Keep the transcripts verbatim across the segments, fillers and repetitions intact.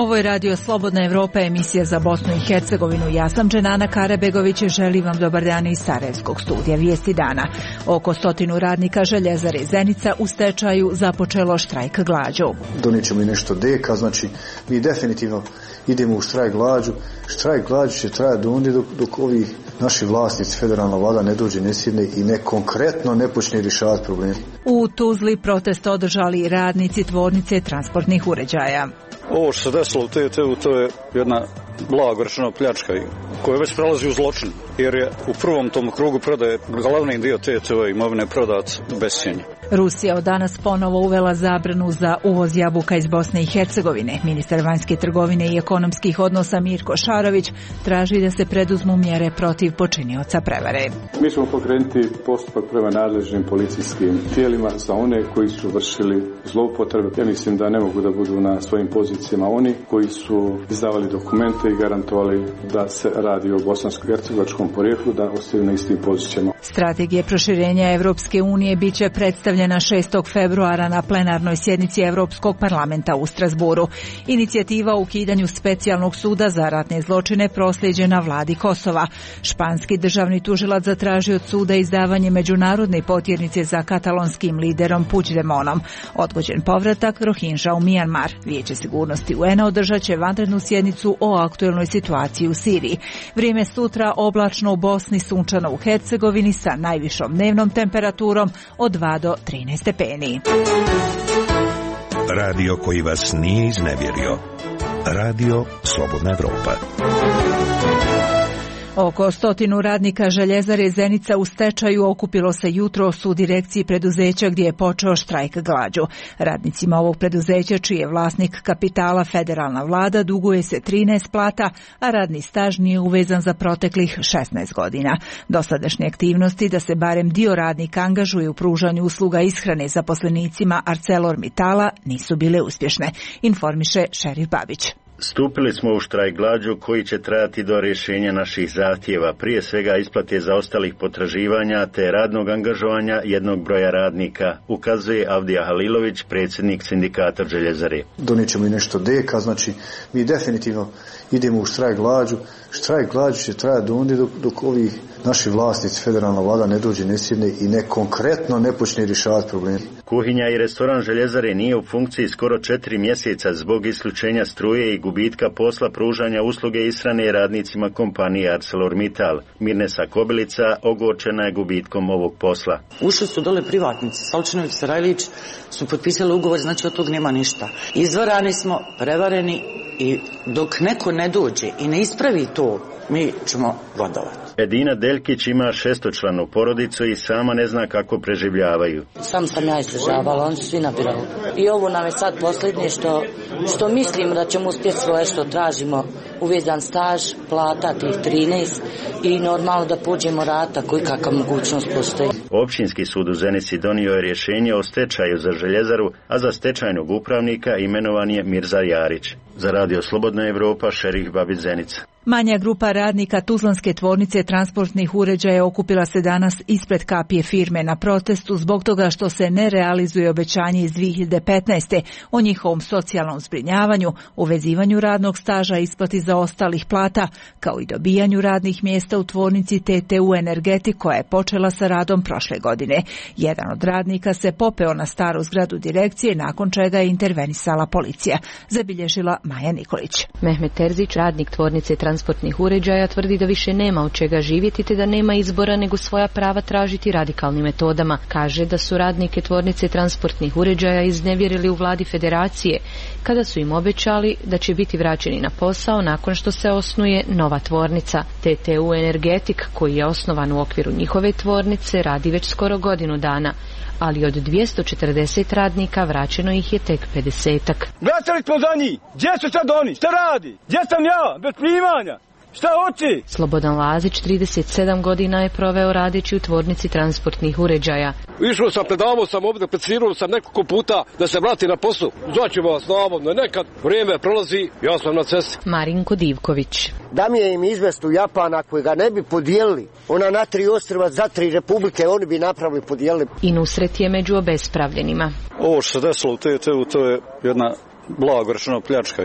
Ovo je Radio Slobodna Evropa, emisija za Bosnu i Hercegovinu. Ja sam Dženana Karabegović i želim vam dobar dan iz Sarajevskog studija Vijesti dana. Oko stotinu radnika Željezare Zenica u stečaju započelo štrajk glađu. Donijet ćemo i nešto deka, znači mi definitivno idemo u štrajk glađu. Štrajk glađu će trajati do onda dok, dok ovi naši vlasnici, federalna vlada ne dođe, ne sjedne i ne konkretno ne počne rješavati probleme. U Tuzli protest održali radnici tvornice transportnih uređaja. Ovo što se desilo u T T U, to je jedna blago rečeno pljačka koja već prelazi u zločin, jer je u prvom tom krugu prodaje glavni dio T T U imovine prodat bez cijene. Rusija od danas ponovo uvela zabranu za uvoz jabuka iz Bosne i Hercegovine. Ministar vanjske trgovine i ekonomskih odnosa Mirko Šarović traži da se preduzmu mjere protiv počinioca prevare. Mi ćemo pokrenuti postupak prema nadležnim policijskim tijelima za one koji su vršili zloupotrebe. Ja mislim da ne mogu da budu na svojim pozicijama oni koji su izdavali dokumente i garantovali da se radi o bosansko-hercegovačkom porijeklu, da ostaju na istim pozicijama. Strategija proširenja Evropske unije biće predstavljena šestog februara na plenarnoj sjednici Evropskog parlamenta u Strasburu. Inicijativa o ukidanju specijalnog suda za ratne zločine proslijeđena vladi Kosova. Španski državni tužilac zatražio od suda izdavanje međunarodne potjernice za katalonskim liderom Puigdemontom. Odgođen povratak Rohinža u Mijanmar. Vijeće sigurnosti U N-a održat će vanrednu sjednicu o aktuelnoj situaciji u Siriji. Vrijeme sutra oblačno u Bosni, sunčano u Hercegovini sa najvišom dnevnom temperaturom od dva do trinaest stepeni. Radio koji vas nije iznevjerio. Radio Slobodna Evropa. Oko stotinu radnika Željezare Zenica u stečaju okupilo se jutros u direkciji preduzeća gdje je počeo štrajk glađu. Radnicima ovog preduzeća, čiji je vlasnik kapitala federalna vlada, duguje se trinaest plata, a radni staž nije uvezan za proteklih šesnaest godina. Dosadašnje aktivnosti da se barem dio radnika angažuje u pružanju usluga ishrane zaposlenicima ArcelorMittala nisu bile uspješne, informiše Šerif Babić. Stupili smo u štrajk glađu koji će trajati do rješenja naših zahtjeva, prije svega isplate zaostalih potraživanja te radnog angažovanja jednog broja radnika, ukazuje Avdija Halilović, predsjednik sindikata Željezare. Donijet ćemo i nešto deka, znači mi definitivno idemo u štrajk glađu. Štrajk glađu će trajati do onda dok, dok ovi naši vlasnici, federalna vlada ne dođe, ne sjedne i ne konkretno ne počne rješavati probleme. Kuhinja i restoran Željezare nije u funkciji skoro četiri mjeseca zbog isključenja struje i gubitka posla pružanja usluge ishrane radnicima kompanije ArcelorMittal. Mirnesa Kobilica ogorčena je gubitkom ovog posla. Ušli su dole privatnici, Salčinović, Sarajlić su potpisali ugovor, znači od tog nema ništa. Izvarani smo, prevareni i dok neko ne dođe i ne ispravi to, mi ćemo gladovati. Edina Deljkić ima šestočlanu porodicu i sama ne zna kako preživljavaju. Sam sam ja izdržavala, oni su svi nabirali. I ovo nam je sad posljednje što, što mislimo da ćemo uspjeti svoje što tražimo. Uvezan staž, plata tih trinaest i normalno da pođemo rata koji kakva mogućnost postoji. Općinski sud u Zenici donio je rješenje o stečaju za Željezaru, a za stečajnog upravnika imenovan je Mirza Jarić. Za Radio Slobodna Evropa, Šerif Babić, Zenica. Manja grupa radnika Tuzlanske tvornice transportnih uređaja okupila se danas ispred kapije firme na protestu zbog toga što se ne realizuje obećanje iz dvije hiljade petnaeste. o njihovom socijalnom zbrinjavanju, uvezivanju radnog staža i isplati zaostalih plata, kao i dobijanju radnih mjesta u tvornici T T U Energetik koja je počela sa radom prošle godine. Jedan od radnika se popeo na staru zgradu direkcije, nakon čega je intervenisala policija, zabilježila Maja Nikolić. Mehmet Terzić, radnik tvornice transportnih uređaja, tvrdi da više nema od čega živjeti te da nema izbora nego svoja prava tražiti radikalnim metodama. Kaže da su radnike tvornice transportnih uređaja iznevjerili u vladi federacije kada su im obećali da će biti vraćeni na posao nakon što se osnuje nova tvornica. T T U Energetik, koji je osnovan u okviru njihove tvornice, radi već skoro godinu dana, ali od dvjesto četrdeset radnika vraćeno ih je tek pedesetak. Glasali smo za njih. Gdje su sad oni? Šta radi? Gdje sam ja? Bez primanja. Šta hoće? Slobodan Lazić, trideset sedam godina je proveo radeći u tvornici transportnih uređaja. Išao sam, predavao sam ovdje, predsirao sam nekoliko puta da se vrati na posao. Zvaću vas navodno, nekad vrijeme prolazi, ja sam na cesti. Marinko Divković. Da mi je im izvest u Japan, ako ga ne bi podijelili, ona na tri ostrva za tri republike, oni bi napravili podijelili. I Nusret je među obespravljenima. Ovo što se desilo u T T U, to je jedna blago rečeno pljačka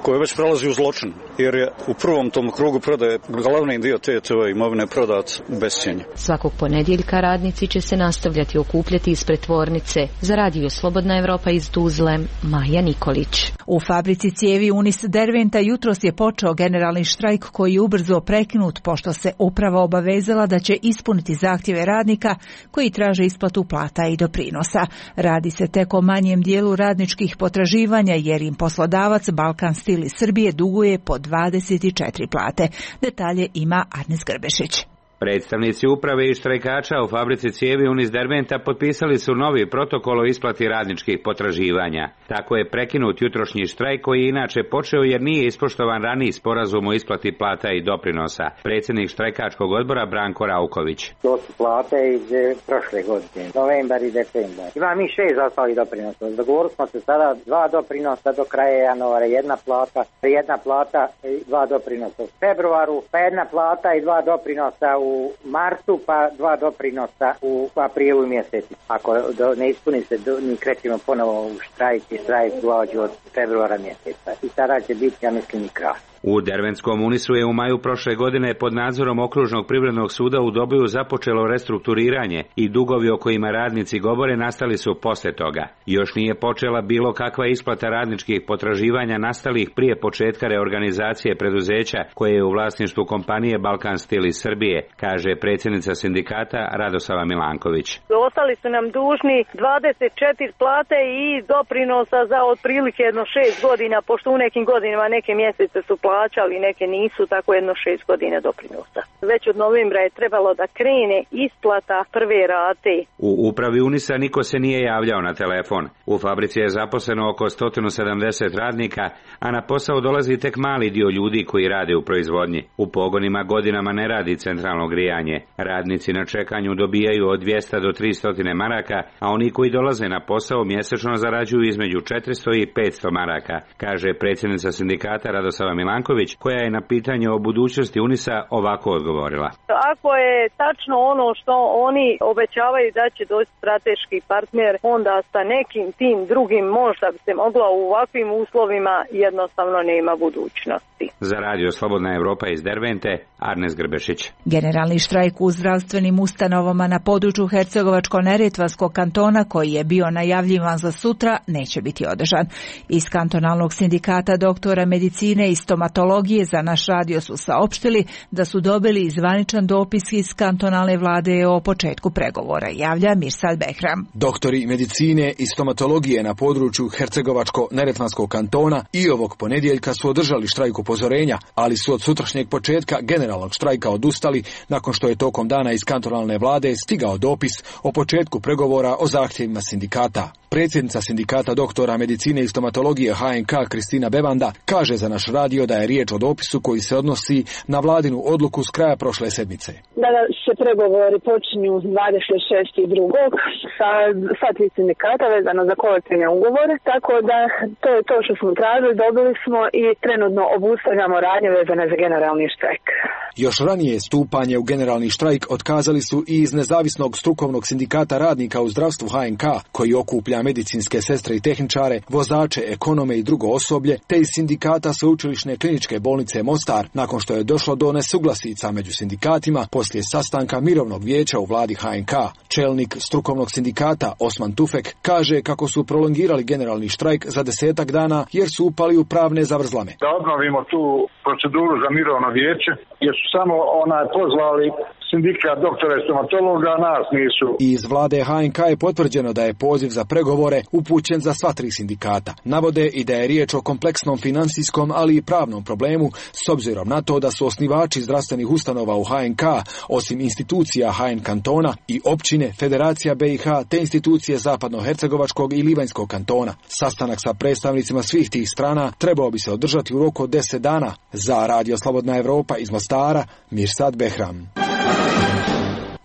koje već prelazi u zločin, jer je u prvom tom krugu prodaje glavni dio te te imovine prodat u bescjenje. Svakog ponedjeljka radnici će se nastavljati okupljati ispred tvornice. Za radio Slobodna Evropa iz Tuzle, Maja Nikolić. U fabrici cijevi Unis Derventa jutros je počeo generalni štrajk koji je ubrzo prekinut pošto se uprava obavezala da će ispuniti zahtjeve radnika koji traže isplatu plata i doprinosa. Radi se tek o manjem dijelu radničkih potraživanja jer im poslodavac Balkan Stil iz Srbije duguje po dvadeset četiri plate. Detalje ima Arnes Grbešić. Predstavnici uprave i štrajkača u fabrici cijevi Unis Derventa potpisali su novi protokol o isplati radničkih potraživanja. Tako je prekinut jutrošnji štrajk koji je inače počeo jer nije ispoštovan raniji sporazum o isplati plata i doprinosa. Predsjednik štrajkačkog odbora Branko Rauković. To su plate iz prošle godine, novembar i decembar. Ima mi šest ostalih doprinosa. Dogovorili smo se sada dva doprinosa do kraja januara, jedna plata, jedna plata i dva doprinosa u februaru, pa jedna plata i dva doprinosa u u martu, pa dva doprinosa u aprilu mjesecu. Ako do, ne ispuni se, do, mi krećemo ponovo u štrajk i štrajk dođe od februara mjeseca. I tada će biti, ja mislim, i kraj. U Derventskom Unisu je u maju prošle godine pod nadzorom Okružnog privrednog suda u Dobiju započelo restrukturiranje i dugovi o kojima radnici govore nastali su poslije toga. Još nije počela bilo kakva isplata radničkih potraživanja nastalih prije početka reorganizacije preduzeća koje je u vlasništvu kompanije Balkan Stil iz Srbije, kaže predsjednica sindikata Radosava Milanković. Ostali su nam dužni dvadeset četiri plate i doprinosa za otprilike jedno šest godina, pošto u nekim godinama neke mjesece su plaćali, neke nisu, tako jedno šest godina doprinosa. Već od novembra je trebalo da krene isplata prve rate. U upravi Unisa niko se nije javljao na telefon. U fabrici je zaposleno oko sto sedamdeset radnika, a na posao dolazi tek mali dio ljudi koji rade u proizvodnji. U pogonima godinama ne radi centralno grijanje. Radnici na čekanju dobijaju od dvjesto do tristo maraka, a oni koji dolaze na posao mjesečno zarađuju između četiristo i petsto maraka, kaže predsjednica sindikata Radosava Milanković, koja je na pitanje o budućnosti Unisa ovako odgovorila. Ako je tačno ono što oni obećavaju da će doći strateški partner, onda sa nekim tim drugim možda bi se moglo u ovakvim uslovima jednostavno nema budućnosti. Za radio Slobodna Evropa iz Dervente, Arnes Grbešić. Generalni štrajk u zdravstvenim ustanovama na području Hercegovačko-neretvanskog kantona koji je bio najavljivan za sutra neće biti održan. Iz kantonalnog sindikata doktora medicine i stomatologije za naš radio su saopštili da su dobili zvaničan dopis iz kantonalne vlade o početku pregovora, javlja Mirsad Behram. Doktori medicine i stomatologije na području Hercegovačko-neretvanskog kantona i ovog ponedjeljka su održali štrajk upozorenja, ali su od sutrašnjeg početka generalnog štrajka odustali nakon što je tokom dana iz kantonalne vlade stigao dopis o početku pregovora o zahtjevima sindikata. Predsjednica sindikata doktora medicine i stomatologije H N K Kristina Bevanda kaže za naš radio da je riječ o dopisu koji se odnosi na vladinu odluku s kraja prošle sedmice. Danas se pregovori počinju dvadeset šestog drugog sa sva tri sindikata vezano za kolektivne ugovore, tako da to je to što smo tražili, dobili smo i trenutno obustavljamo radnje vezane za generalni štrajk. Još ranije stupanje u generalni štrajk otkazali su i iz nezavisnog strukovnog sindikata radnika u zdravstvu H N K, koji okuplja medicinske sestre i tehničare, vozače, ekonome i drugo osoblje, te iz sindikata Sveučilišne kliničke bolnice Mostar, nakon što je došlo do nesuglasica među sindikatima poslije sastanka mirovnog vijeća u vladi H N K. Čelnik strukovnog sindikata Osman Tufek kaže kako su prolongirali generalni štrajk za desetak dana jer su upali u pravne zavrzlame. Da obnovimo tu proceduru za mirovno vijeće, jer su samo onaj pozvali sindikat doktora i stomatologa, nas nisu. Iz vlade H N K je potvrđeno da je poziv za pregovore upućen za sva tri sindikata. Navode i da je riječ o kompleksnom financijskom, ali i pravnom problemu s obzirom na to da su osnivači zdravstvenih ustanova u H N K, osim institucija H N kantona i općine, Federacija B i H te institucije Zapadno-hercegovačkog i Livanjskog kantona. Sastanak sa predstavnicima svih tih strana trebao bi se održati u roku od deset dana. Za radio Slobodna Evropa iz Mostara, Mirsad Behram.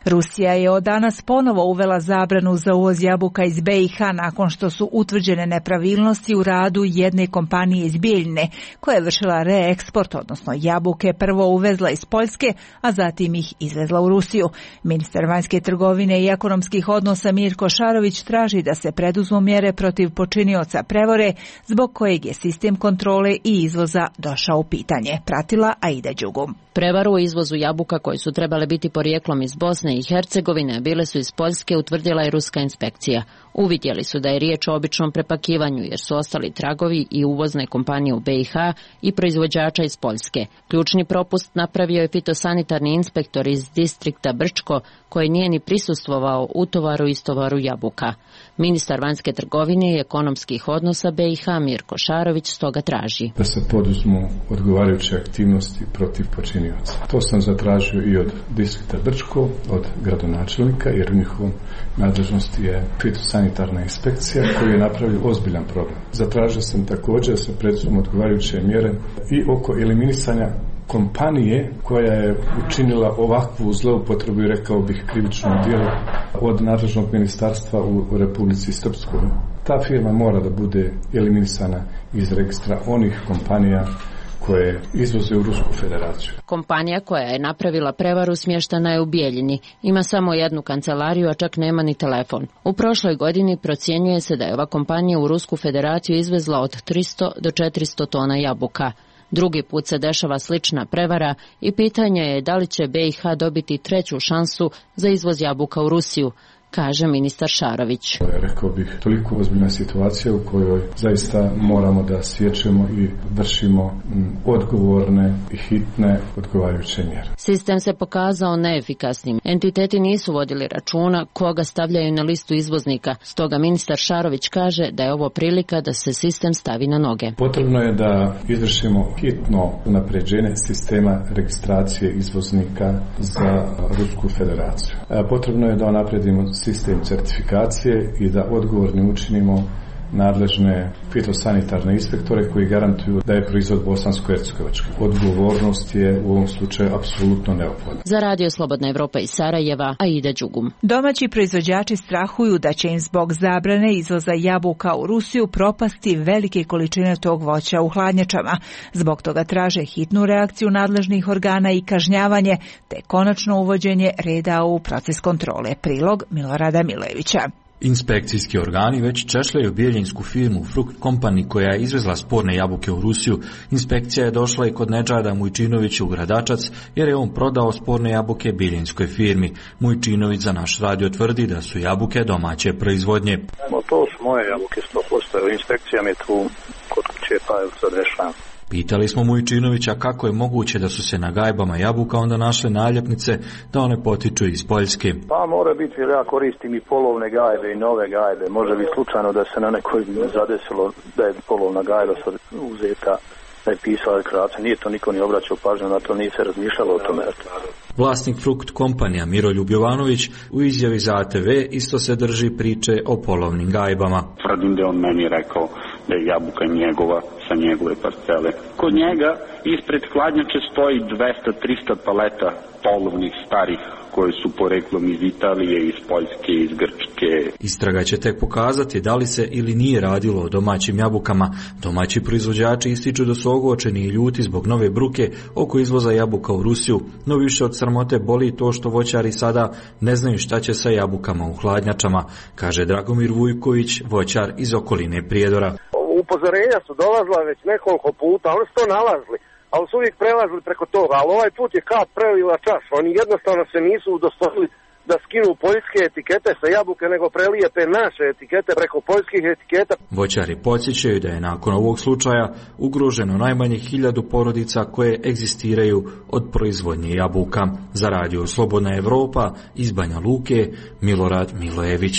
Rusija je od danas ponovo uvela zabranu za uvoz jabuka iz B i H nakon što su utvrđene nepravilnosti u radu jedne kompanije iz Bijeljine koja je vršila reeksport, odnosno jabuke prvo uvezla iz Poljske, a zatim ih izvezla u Rusiju. Ministar vanjske trgovine i ekonomskih odnosa Mirko Šarović traži da se preduzmu mjere protiv počinioca prevare zbog kojeg je sistem kontrole i izvoza došao u pitanje. Pratila Aida Đugum. Prevaru u izvozu jabuka koji su trebale biti porijeklom iz Bosne i Hercegovine, bile su iz Poljske, utvrdila je ruska inspekcija. Uvidjeli su da je riječ o običnom prepakivanju jer su ostali tragovi i uvozne kompanije u B i H i proizvođača iz Poljske. Ključni propust napravio je fitosanitarni inspektor iz distrikta Brčko koji nije ni prisustvovao utovaru i istovaru jabuka. Ministar vanjske trgovine i ekonomskih odnosa B i H Mirko Šarović stoga traži da se poduzmu odgovarajuće aktivnosti protiv počinioca. To sam zatražio i od distrikta Brčko, od gradonačelnika, jer u njihovom nadležnosti je fitosanitarna inspekcija koji je napravio ozbiljan problem. Zatražio sam također da se preduzmu odgovarajuće mjere i oko eliminisanja kompanije koja je učinila ovakvu zloupotrebu i rekao bih krivično djelo od nadležnog ministarstva u Republici Srpskoj. Ta firma mora da bude eliminisana iz registra onih kompanija koje izvoze u Rusku federaciju. Kompanija koja je napravila prevaru smještana je u Bijeljini. Ima samo jednu kancelariju, a čak nema ni telefon. U prošloj godini procjenjuje se da je ova kompanija u Rusku federaciju izvezla od tristo do četiristo tona jabuka. Drugi put se dešava slična prevara i pitanje je da li će B i H dobiti treću šansu za izvoz jabuka u Rusiju, kaže ministar Šarović. Rekao bih, toliko ozbiljna situacija u kojoj zaista moramo da sjećemo i vršimo odgovorne i hitne odgovarajuće mjere. Sistem se pokazao neefikasnim. Entiteti nisu vodili računa koga stavljaju na listu izvoznika. Stoga ministar Šarović kaže da je ovo prilika da se sistem stavi na noge. Potrebno je da izvršimo hitno unapređenje sistema registracije izvoznika za Rusku federaciju. Potrebno je da unapredimo sistem certifikacije i da odgovorni učinimo nadležne fitosanitarne inspektore koji garantuju da je proizvod bosansko-hercegovački. Odgovornost je u ovom slučaju apsolutno neophodna. Za Radio Slobodna Evropa iz Sarajeva, Aida Đugum. Domaći proizvođači strahuju da će im zbog zabrane izvoza jabuka u Rusiju propasti velike količine tog voća u hladnjačama. Zbog toga traže hitnu reakciju nadležnih organa i kažnjavanje, te konačno uvođenje reda u proces kontrole. Prilog Milorada Milojevića. Inspekcijski organi već češljaju bijeljinsku firmu Frukt Company koja je izvezla sporne jabuke u Rusiju. Inspekcija je došla i kod Nedžada Mujčinovića u Gradačac jer je on prodao sporne jabuke bijeljinskoj firmi. Mujčinović za naš radio tvrdi da su jabuke domaće proizvodnje. No, to su moje jabuke sto posto. Inspekcija mi je tu kod kuće pa je sad rešavam. Pitali smo Mujčinovića kako je moguće da su se na gajbama jabuka onda našle naljepnice da one potiču iz Poljske. Pa mora biti jer ja koristim i polovne gajbe i nove gajbe. Može biti slučajno da se na nekoj zadesilo da je polovna gajba sad uzeta, da je pisala kraca. Nije to niko ni obraćao pažnju na to, nije se razmišljalo o tome. Vlasnik Frukt kompanija Miroljub Jovanović u izjavi za A T V isto se drži priče o polovnim gajbama. Tvrdim da je on meni rekao da je jabuka njegova sa njegove parcele. Kod njega ispred hladnjače stoji dvesta do trista paleta polovnih starih koje su poreklom iz Italije, iz Poljske, iz Grčke. Istraga će tek pokazati da li se ili nije radilo o domaćim jabukama. Domaći proizvođači ističu da su ogorčeni i ljuti zbog nove bruke oko izvoza jabuka u Rusiju, no više od sramote boli to što voćari sada ne znaju šta će sa jabukama u hladnjačama, kaže Dragomir Vujković, voćar iz okoline Prijedora. Upozorenja su dolazila već nekoliko puta, oni su to nalazili, ali su uvijek prelazili preko toga, ali ovaj put je kap prelila čas, oni jednostavno se nisu udostojili da skinu poljske etikete sa jabuke, nego prelijepe naše etikete preko poljskih etiketa. Voćari podsjećaju da je nakon ovog slučaja ugroženo najmanje hiljadu porodica koje egzistiraju od proizvodnje jabuka. Za Radio Slobodna Evropa iz Banja Luke, Milorad Milojević.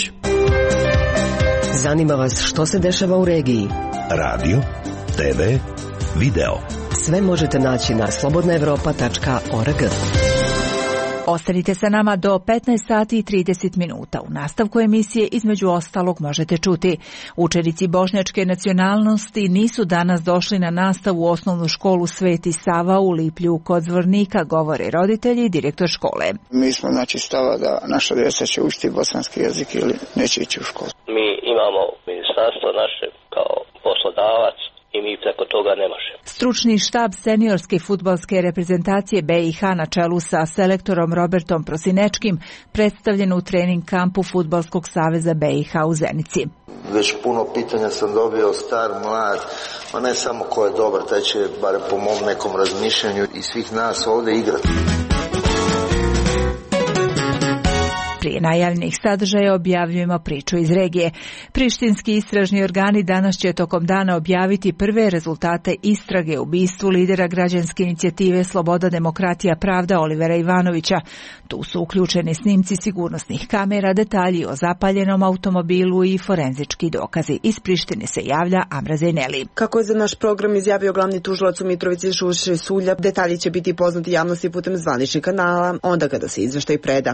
Zanima vas što se dešava u regiji? Radio, te ve, video. Sve možete naći na slobodna evropa tačka org. Ostanite sa nama do petnaest sati i trideset minuta. U nastavku emisije između ostalog možete čuti: učenici bošnjačke nacionalnosti nisu danas došli na nastavu u osnovnu školu Sveti Sava u Liplju kod Zvornika, govore roditelji i direktor škole. Mi smo znači stava da naša djeca će učiti bosanski jezik ili neće ići u školu. Mi imamo ministarstvo naše kao poslodavac i mi preko toga ne možemo. Stručni štab seniorske fudbalske reprezentacije B i H na čelu sa selektorom Robertom Prosinečkim predstavljen u trening kampu Fudbalskog saveza B i H u Zenici. Već puno pitanja sam dobio, star, mlad, a ne samo ko je dobar, taj će, barem po mom nekom razmišljanju i svih nas ovdje igrati. Prije najavljenih sadržaja objavljujemo priču iz regije. Prištinski istražni organi danas će tokom dana objaviti prve rezultate istrage o ubistvu lidera građanske inicijative Sloboda, demokratija, pravda Olivera Ivanovića. Tu su uključeni snimci sigurnosnih kamera, detalji o zapaljenom automobilu i forenzički dokazi. Iz Prištine se javlja Amra Zejneli. Kako je za naš program izjavio glavni tužilac u Mitrovici Šuše Sulja, detalji će biti poznati javnosti putem zvaničnih kanala, onda kada se izveštaj preda.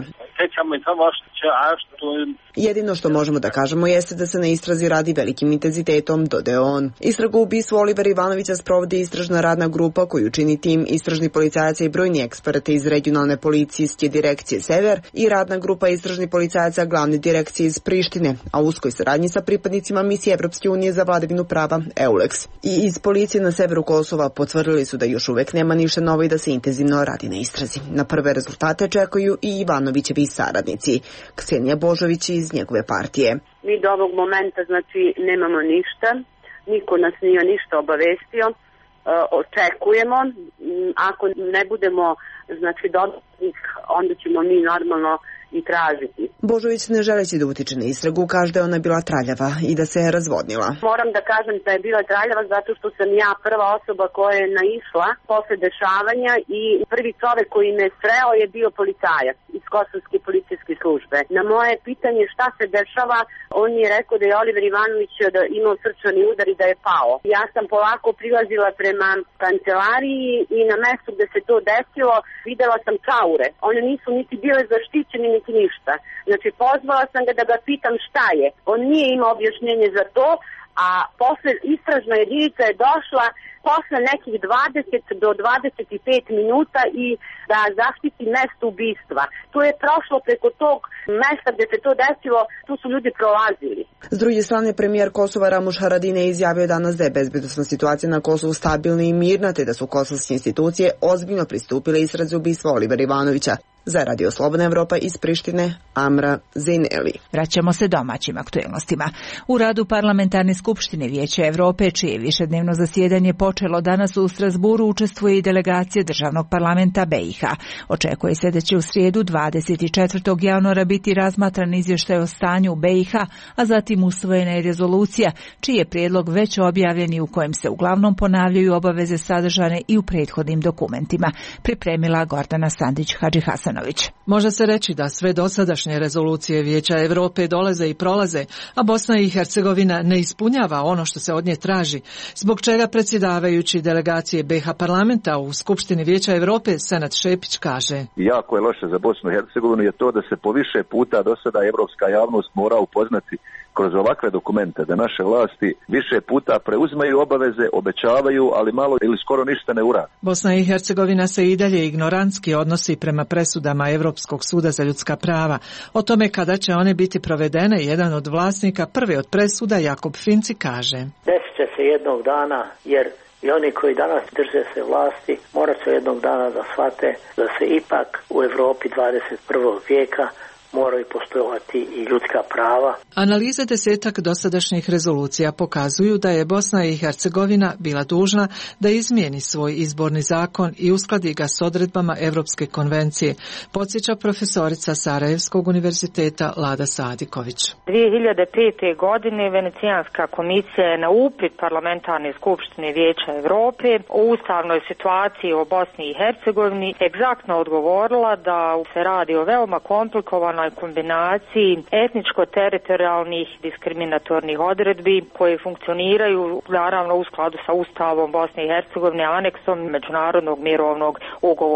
Jedino što možemo da kažemo jeste da se na istrazi radi velikim intenzitetom, dodao on. Istragu ubistvu Olivera Ivanovića sprovodi istražna radna grupa koju čini tim istražni policajaca i brojni eksperti iz regionalne policijske direkcije Sever i radna grupa istražnih policajaca glavne direkcije iz Prištine, a u uskoj saradnji sa pripadnicima misije Evropske unije za vladavinu prava EULEX. I iz policije na severu Kosova potvrdili su da još uvek nema ništa novo i da se intenzivno radi na istrazi. Na prve rezultate čekaju i Ivanovićevi saradnici. Ksenija Božović iz njegove partije. Mi do ovog momenta znači nemamo ništa, niko nas nije ništa obavestio, e, očekujemo, ako ne budemo znači dodatnih, onda ćemo mi normalno i tražiti. Božović, ne želeći da utiče na istragu, kaže da je ona bila traljava i da se je razvodnila. Moram da kažem da je bila traljava zato što sam ja prva osoba koja je naišla posle dešavanja i prvi čovek koji me sreo je bio policajac iz Kosovske policijske službe. Na moje pitanje šta se dešava, on je rekao da je Oliver Ivanović da imao srčani udar i da je pao. Ja sam polako prilazila prema kancelariji i na mestu gde se to desilo videla sam čaure. One nisu niti bile zaštićene niti ništa. Znači pozvala sam ga da ga pitam šta je. On nije imao objašnjenje za to, a posle istražna jedinica je došla posle nekih dvadeset do dvadeset pet minuta i da zaštiti mesto ubistva. To je prošlo preko tog mesta gde se to desilo, tu su ljudi prolazili. S druge strane, premijer Kosova Ramuš Haradinaj izjavio danas da je bezbednosna situacija na Kosovu stabilna i mirna, te da su kosovske institucije ozbiljno pristupile istrazi ubistva Olivera Ivanovića. Za Radio Slobodna Evropa iz Prištine, Amra Zejneli. Vraćamo se domaćim aktuelnostima. U radu Parlamentarne skupštine Vijeća Evrope, čije višednevno zasjedanje počelo danas u Strasburu, učestvuje i delegacija Državnog parlamenta B i H. Očekuje se da će u srijedu dvadeset četvrtog januara biti razmatran izvještaj o stanju u B i H, a zatim usvojena je rezolucija, čiji je prijedlog već objavljen i u kojem se uglavnom ponavljaju obaveze sadržane i u prethodnim dokumentima. Pripremila Gordana Sandić-Hadžihasan. Može se reći da sve dosadašnje rezolucije Vijeća Europe dolaze i prolaze, a Bosna i Hercegovina ne ispunjava ono što se od nje traži, zbog čega predsjedavajući delegacije B i H parlamenta u Skupštini Vijeća Europe Senad Šepić kaže: jako je loše za Bosnu i Hercegovinu je to da se po više puta do sada evropska javnost mora upoznati kroz ovakve dokumente, da naše vlasti više puta preuzimaju obaveze, obećavaju, ali malo ili skoro ništa ne urade. Bosna i Hercegovina se i dalje ignorantski odnosi prema presudama Europskog suda za ljudska prava. O tome kada će one biti provedene, jedan od vlasnika prve od presuda, Jakob Finci, kaže: Desit će se jednog dana, jer i oni koji danas drže se vlasti morat će jednog dana da shvate da se ipak u Evropi dvadeset prvog vijeka moraju poštovati i ljudska prava. Analize desetak dosadašnjih rezolucija pokazuju da je Bosna i Hercegovina bila dužna da izmijeni svoj izborni zakon i uskladi ga s odredbama Europske konvencije, podsjeća profesorica Sarajevskog univerziteta Lada Sadiković. dvije hiljade pete. godine Venecijanska komisija je na upit Parlamentarne skupštine Vijeća Europe o ustavnoj situaciji u Bosni i Hercegovini egzaktno odgovorila da se radi o veoma komplikovanoj kombinaciji etničko-teritorijalnih diskriminatornih odredbi koje funkcioniraju naravno u skladu sa Ustavom Bosne i Hercegovine, aneksom Međunarodnog mirovnog ugovora.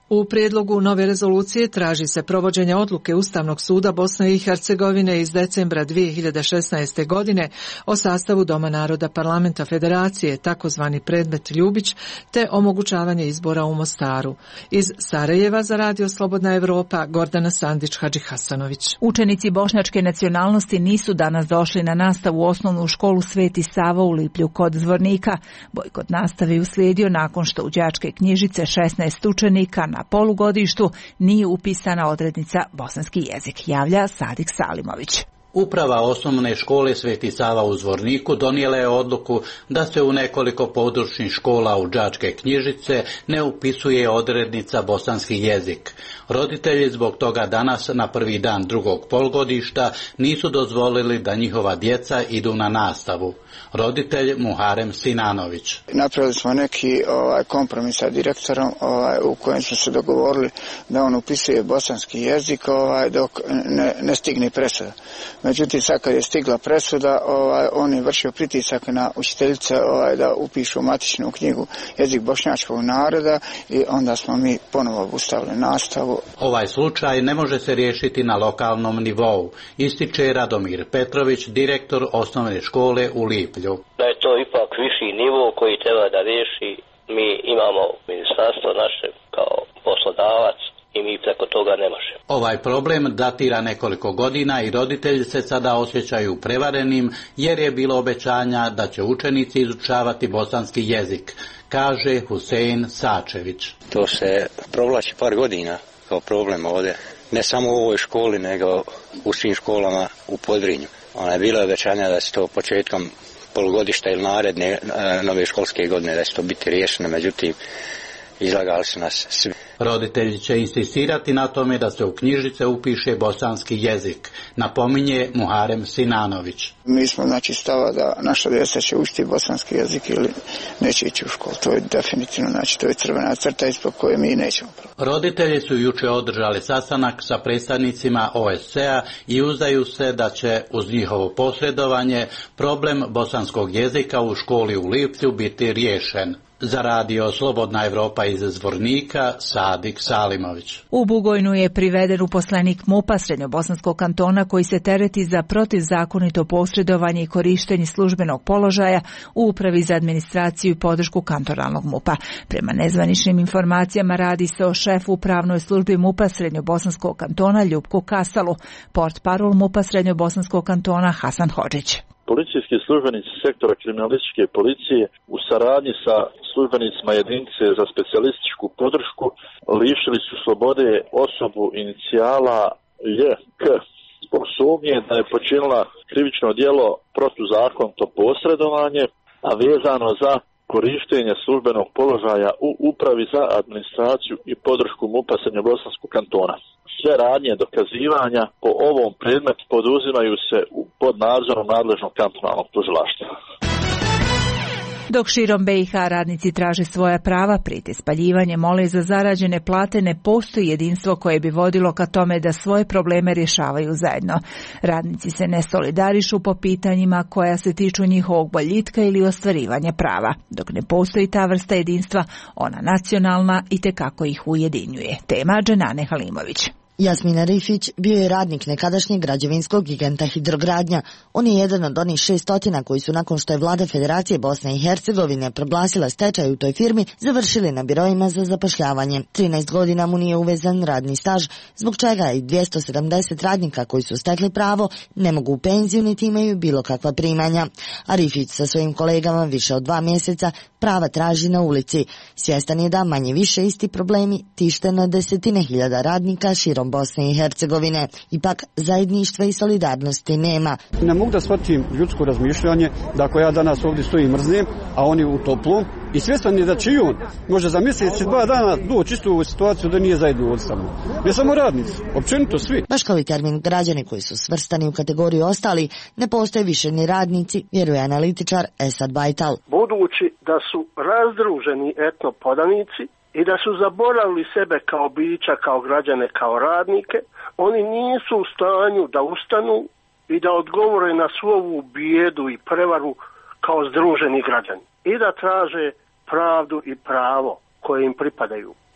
U prijedlogu nove rezolucije traži se provođenje odluke Ustavnog suda Bosne i Hercegovine iz decembra dvije hiljade šesnaeste. godine o sastavu Doma naroda Parlamenta Federacije, takozvani predmet Ljubić, te omogućavanje izbora u Mostaru. Iz Sarajeva za Radio Slobodna Evropa, Gordana Sandić Hadžihasanović. Učenici bošnjačke nacionalnosti nisu danas došli na nastavu u osnovnu školu Sveti Sava u Liplju kod Zvornika. Bojkot nastave je uslijedio nakon što u đačke knjižice šesnaest učenika na polugodištu nije upisana odrednica bosanski jezik, javlja Sadik Salimović. Uprava osnovne škole Sveti Sava u Zvorniku donijela je odluku da se u nekoliko područnih škola u đačke knjižice ne upisuje odrednica bosanski jezik. Roditelji zbog toga danas na prvi dan drugog polugodišta nisu dozvolili da njihova djeca idu na nastavu. Roditelj Muharem Sinanović. Napravili smo neki ovaj, kompromis sa direktorom ovaj, u kojem smo se dogovorili da on upisuje bosanski jezik ovaj, dok ne, ne stigne presuda. Međutim, sad kad je stigla presuda, ovaj, on je vršio pritisak na učiteljice ovaj, da upišu matičnu knjigu jezik bošnjačkog naroda i onda smo mi ponovo obustavili nastavu. Ovaj slučaj ne može se riješiti na lokalnom nivou, ističe Radomir Petrović, direktor osnovne škole u Liplju. Da je to ipak viši nivo koji treba da riješi. Mi imamo ministarstvo naše kao poslodavac i mi preko toga ne možemo. Ovaj problem datira nekoliko godina i roditelji se sada osjećaju prevarenim jer je bilo obećanja da će učenici izučavati bosanski jezik, kaže Husein Sačević. To se provlači par godina kao problem ovdje, ne samo u ovoj školi nego u svim školama u Podrinju. Ona je bila obećanja da se to početkom polugodišta ili naredne nove školske godine da će to biti riješeno, međutim izlagali su nas svi. Roditelji će insistirati na tome da se u knjižice upiše bosanski jezik, napominje Muharem Sinanović. Mi smo znači stava da naša djeca će učiti bosanski jezik ili neće ići u školu. To je definitivno, znači to je crvena crta ispod koje mi nećemo. Roditelji su jučer održali sastanak sa predstavnicima O S C-a i uzdaju se da će uz njihovo posredovanje problem bosanskog jezika u školi u Liplju biti riješen. Za Radio Slobodna Evropa iz Zvornika, Sadik Salimović. U Bugojnu je priveden uposlenik MUP-a Srednjobosanskog kantona koji se tereti za protivzakonito posredovanje i korištenje službenog položaja u Upravi za administraciju i podršku kantonalnog MUP-a. Prema nezvaničnim informacijama radi se o šefu u pravnoj službi MUP-a Srednjobosanskog kantona Ljupku Kasalu, portparol MUP-a Srednjobosanskog kantona Hasan Hodžić. Policijski službenici sektora kriminalističke policije u saradnji sa službenicima jedinice za specijalističku podršku lišili su slobode osobu inicijala J K zbog sumnje da je počinila krivično djelo protuzakonito posredovanje, a vezano za korištenje službenog položaja u Upravi za administraciju i podršku MUP-a Srednjobosanskog kantona. Sve radnje dokazivanja po ovom predmetu poduzimaju se pod nadzorom nadležnog kantonalnog tužilaštva. Dok širom B i H radnici traže svoja prava, prite spaljivanje, mole za zarađene plate, ne postoji jedinstvo koje bi vodilo ka tome da svoje probleme rješavaju zajedno. Radnici se ne solidarišu po pitanjima koja se tiču njihovog boljitka ili ostvarivanja prava. Dok ne postoji ta vrsta jedinstva, ona nacionalna i tekako ih ujedinjuje. Tema Dženane Halimović. Jasmina Rifić bio je radnik nekadašnjeg građevinskog giganta Hidrogradnja. On je jedan od onih šestotina koji su nakon što je vlada Federacije Bosne i Hercegovine proglasila stečaj u toj firmi, završili na biroima za zapošljavanje. trinaest godina mu nije uvezan radni staž, zbog čega i dvjesto sedamdeset radnika koji su stekli pravo ne mogu u penziju niti imaju bilo kakva primanja. A Rifić sa svojim kolegama više od dva mjeseca prava traži na ulici. Svjestan je da manje više isti problemi tište na desetine hiljada radnika širom Bosne i Hercegovine. Ipak zajedništva i solidarnosti nema. Ne mogu da shvatim ljudsko razmišljanje da ako ja danas ovdje stojim mrznem, a oni u toplom, i svjestan je da će i on može za mjesec i dva dana doći istu u situaciju da nije zajedno odstavno. Ne samo radnici, općenito svi. Baš kao i termin građani koji su svrstani u kategoriju ostali, ne postoje više ni radnici, vjeruje analitičar Esad Bajtal. Budući da su razdruženi etnopodanici i da su zaboravili sebe kao bića, kao građane, kao radnike, oni nisu u stanju da ustanu i da odgovore na svu ovu bijedu i prevaru kao združeni građani i da traže pravdu i pravo koje im pripadaju.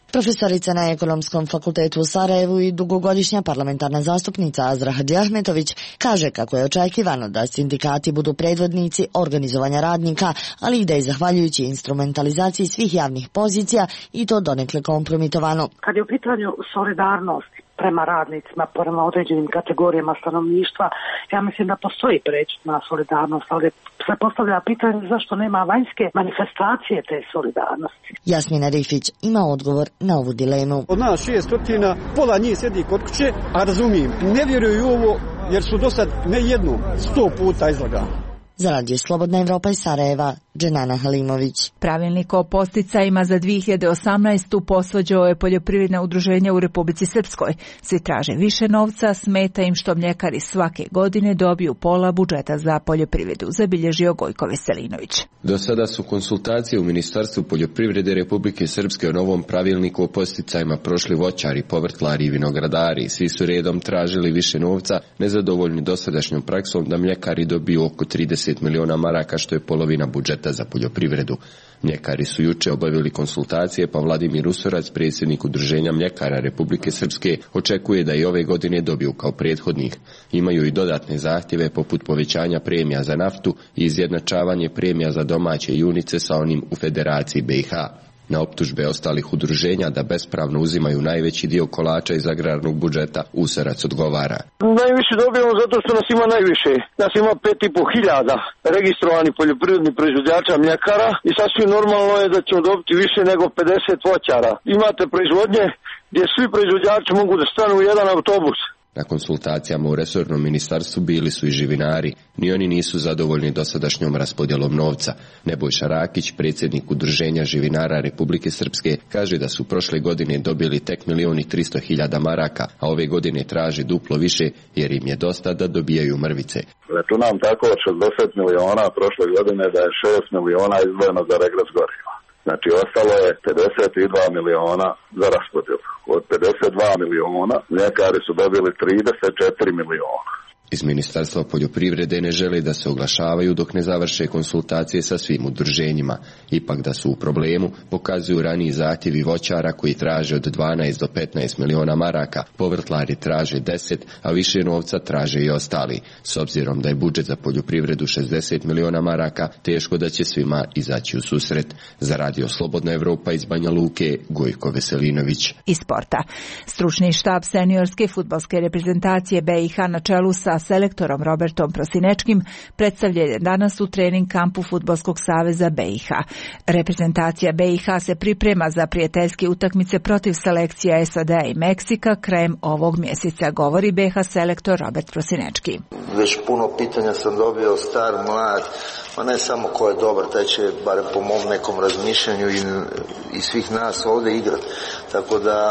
Profesorica na Ekonomskom fakultetu u Sarajevu i dugogodišnja parlamentarna zastupnica Azra Hadžiahmetović kaže kako je očekivano da sindikati budu predvodnici organizovanja radnika, ali i da je zahvaljujući instrumentalizaciji svih javnih pozicija i to donekle kompromitovano. Kad je u pitanju solidarnost prema radnicima, prema određenim kategorijama stanovništva, ja mislim da postoji prečutna solidarnost, ali se postavlja pitanje zašto nema vanjske manifestacije te solidarnosti. Jasmina Rifić ima odgovor na ovu dilemu. Od nas šestotina, pola njih sjedi kod kuće, a razumijem, ne vjeruju ovo jer su do sad ne jednu, sto puta izlagali. Za Radio Slobodna Evropa iz Sarajeva, Dženana Halimović. Pravilnik o podsticajima za dvije hiljade osamnaestu posvađao je poljoprivredna udruženja u Republici Srpskoj. Svi traže više novca, smeta im što mljekari svake godine dobiju pola budžeta za poljoprivredu, zabilježio Gojko Veselinović. Do sada su konsultacije u Ministarstvu poljoprivrede Republike Srpske o novom pravilniku o podsticajima prošli voćari, povrtlari i vinogradari. Svi su redom tražili više novca, nezadovoljni dosadašnjom praksom da mljekari dobiju oko trideset miliona maraka, što je polovina budžeta za poljoprivredu. Mljekari su juče obavili konsultacije, pa Vladimir Usorac, predsjednik Udruženja mljekara Republike Srpske, očekuje da i ove godine dobiju kao prethodnih. Imaju i dodatne zahtjeve poput povećanja premija za naftu i izjednačavanje premija za domaće junice sa onim u Federaciji B i H. Na optužbe ostalih udruženja da bespravno uzimaju najveći dio kolača iz agrarnog budžeta, Usorac odgovara. Najviše dobijamo zato što nas ima najviše. Nas ima pet i po hiljada registrovanih poljoprivrednih proizvođača mljekara i sasvim normalno je da ćemo dobiti više nego pedeset voćara. Imate proizvodnje gdje svi proizvođači mogu da stanu u jedan autobus. Na konsultacijama u resornom ministarstvu bili su i živinari. Ni oni nisu zadovoljni dosadašnjom raspodjelom novca. Nebojša Rakić, predsjednik Udruženja živinara Republike Srpske, kaže da su prošle godine dobili tek milion i tristo hiljada maraka, a ove godine traži duplo više jer im je dosta da dobijaju mrvice. Računam tako od šezdeset miliona prošle godine da je šest miliona izdvojeno za regres goriva. Znači, ostalo je pedeset dva miliona za raspodjelu. Od pedeset dva miliona mljekari su dobili trideset četiri miliona. Iz Ministarstva poljoprivrede ne žele da se oglašavaju dok ne završe konsultacije sa svim udruženjima. Ipak da su u problemu pokazuju raniji zahtjevi voćara koji traže od dvanaest do petnaest miliona maraka, povrtlari traže deset, a više novca traže i ostali. S obzirom da je budžet za poljoprivredu šezdeset miliona maraka, teško da će svima izaći u susret. Za Radio Slobodna Evropa iz Banja Luke, Gojko Veselinović. Iz sporta. Stručni štab seniorske fudbalske reprezentacije B i H na čelu sa selektorom Robertom Prosinečkim predstavljen je danas u trening kampu Fudbalskog saveza B i H. Reprezentacija B i H se priprema za prijateljske utakmice protiv selekcija S A D-a i Meksika krajem ovog mjeseca, govori B i H selektor Robert Prosinečki. Već puno pitanja sam dobio, star, mlad, ma ne samo ko je dobar, taj će, barem po mom nekom razmišljanju i, i svih nas ovdje igrati. Tako da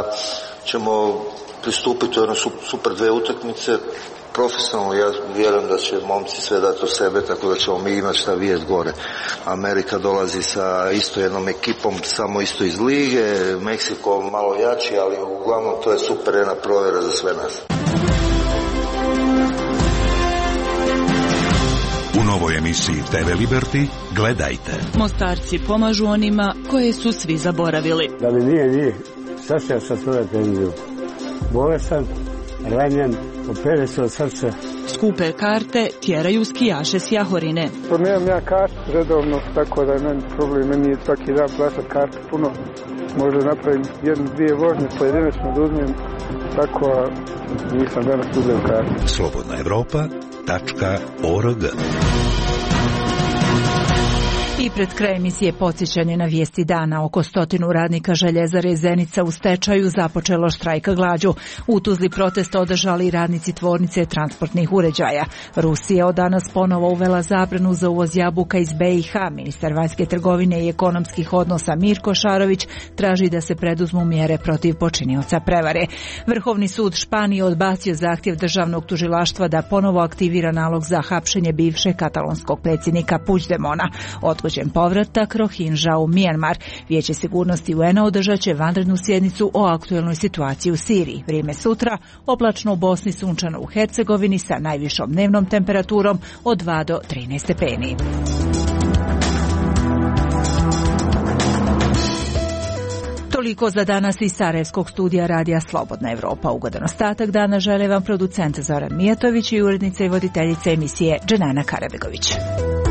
ćemo pristupiti u jedno super dve utakmice, profesionalno. Ja vjerujem da će momci sve dati od sebe, tako da ćemo mi imati šta vidjeti gore. Amerika dolazi sa isto jednom ekipom, samo isto iz lige, Meksiko malo jači, ali uglavnom to je super jedna provjera za sve nas. U novoj emisiji T V Liberty gledajte. Mostarci pomažu onima koje su svi zaboravili. Da mi nije njih, sasvim sa svoje penziju. Bolestan, ranjen, opere se od srca. Skupe karte tjeraju skijaše s Jahorine. To nemam ja kartu redovno, tako da je meni problem, meni je svaki dan plaćati kartu puno. Možda napravim jednu, dvije vožnje, pojedinačno da uzmem, tako a nisam danas uzem kartu. Slobodna Evropa tačka org. I pred kraj emisije podsjećanje na vijesti dana. Oko stotinu radnika Željezare Zenica u stečaju započelo štrajka glađu. U Tuzli protest održali radnici tvornice transportnih uređaja. Rusija od danas ponovo uvela zabranu za uvoz jabuka iz B i H. Ministar vanjske trgovine i ekonomskih odnosa Mirko Šarović traži da se preduzmu mjere protiv počinioca prevare. Vrhovni sud Španije odbacio zahtjev državnog tužilaštva da ponovo aktivira nalog za hapšenje bivšeg katalonskog predsjednika Puigdemona. Odgođen povratak Rohinža u Mijanmar. Vijeće sigurnosti U N-a održat će vanrednu sjednicu o aktuelnoj situaciji u Siriji. Vrijeme sutra, oblačno u Bosni, sunčano u Hercegovini sa najvišom dnevnom temperaturom od dva do trinaest stepeni. Toliko Toliko za danas iz Sarajevskog studija Radija Slobodna Evropa. Ugodan ostatak dana žele vam producent Zoran Mijatović i urednica i voditeljica emisije Dženana Karabegović.